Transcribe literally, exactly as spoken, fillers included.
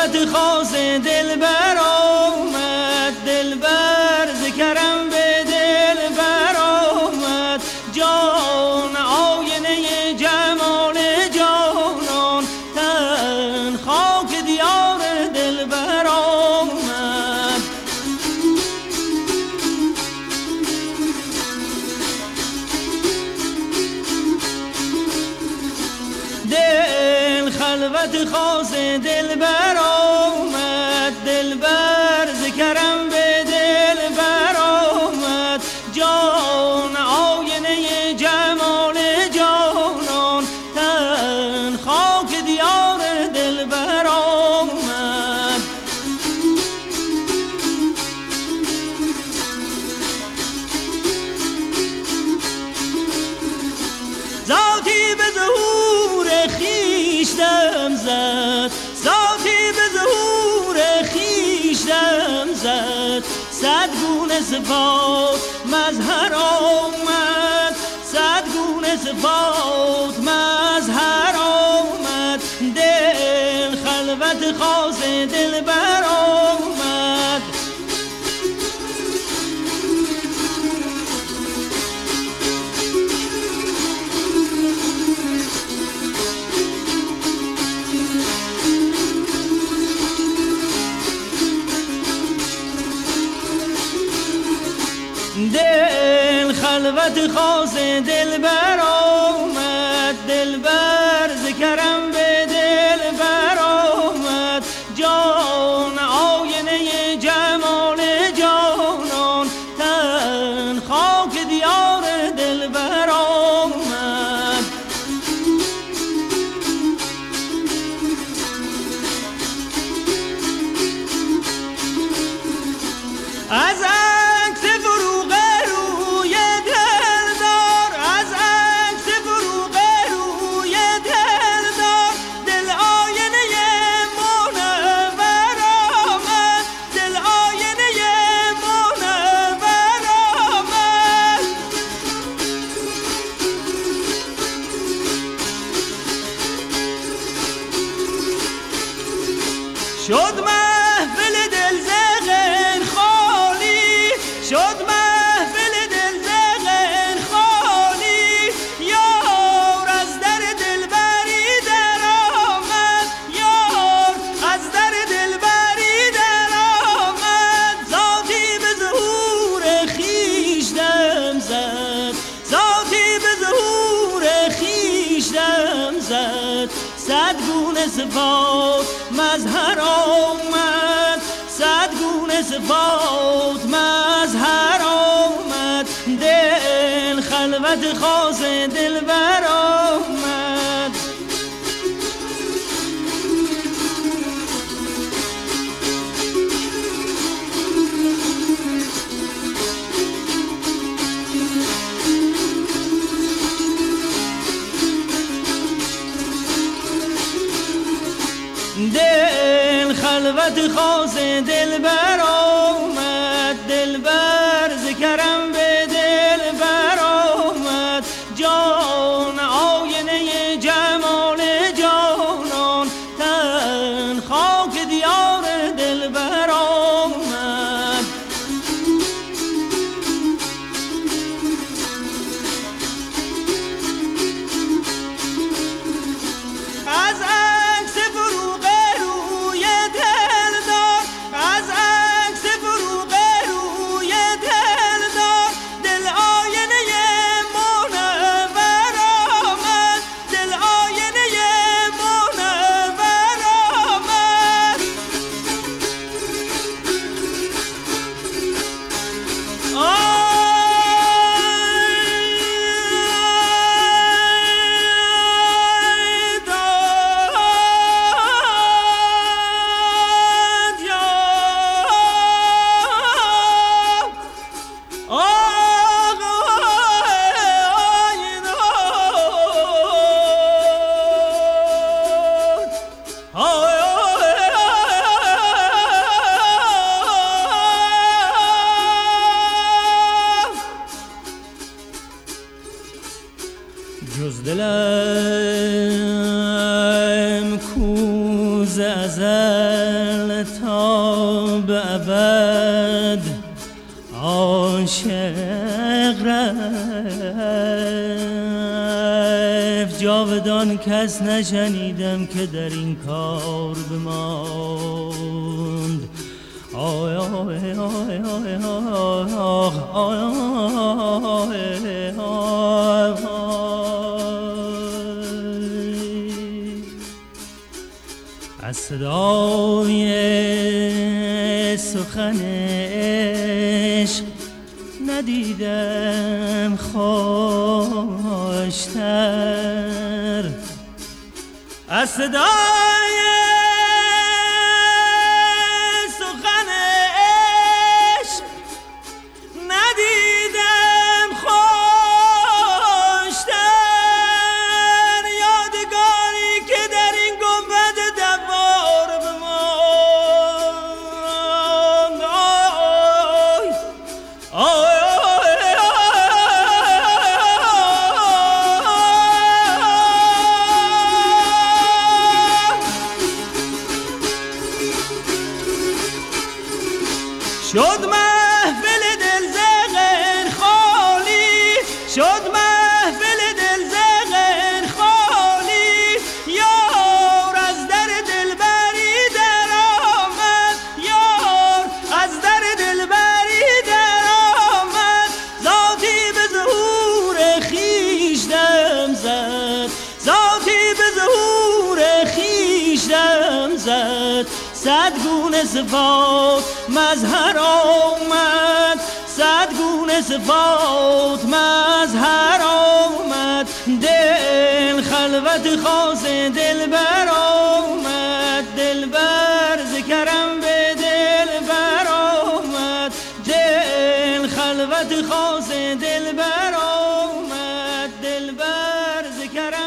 خلوت خاص دلبر آمد، دلبر ذکرم به دلبر آمد، جان آینه جمال جانان، تن خاک دیار دلبر آمد. دل خلوت خاص دلبر آمد، دلبر ذکرم به دلبر آمد، جان آینه جمال جانان، تن خاک دیار دلبر آمد. ذاتی به ظهور خویش دم زد، ذاتی به ظهور خویش دم زد، صد گونه صفات مظهر آمد، صد گونه صفات مظهر آمد، دل خلوت خاص دلبر آمد. دل خلوت خاص دلبر آمد، دلبر ذکرم به دلبر آمد، جان آینه جمال جانان، تن خاک دیار دلبر آمد. از شد محفل دل زغن خالی، شد محفل دل زغن خالی، یار از در دلبری در آمد، یار از در دلبری در آمد، ذاتی به ظهور خویش دم زد، ذاتی به ظهور خویش دم زد، صد گونه صفات مظهر آمد، صد گونه صفات مظهر آمد، دل خلوت خاص دلبر آمد. دل خلوت خاص دلبر آمد، دلبر ذکرم به دلبر آمد، جان آینه جمال جانان، تن خاک دیار دلبر آمد. از جز دلم کوز ازل ازل تا به ابد عاشق رفت، جاودان کس نشنیدم که در این کار بماند. آی آی آی آی آی از صدای سخن عشق ندیدم خوشتر، از صدای سخن عشق ندیدم خوشتر، یادگاری که در این گنبد دوار بماند. آی آی شد محفل دل زغن خالی، شد محفل دل زغن خالی، یار از در دلبری در آمد، یار از در دلبری در آمد، ذاتی به ظهور خویش دم زد، ذاتی به ظهور خویش دم زد، صد گونه صفات مظهر آمد، صد گونه صفات مظهر آمد، دل خلوت خاص دل بر آمد، دل بر ذکرم به دل بر آمد، دل خلوت خاص دل بر آمد، دل بر ذکرم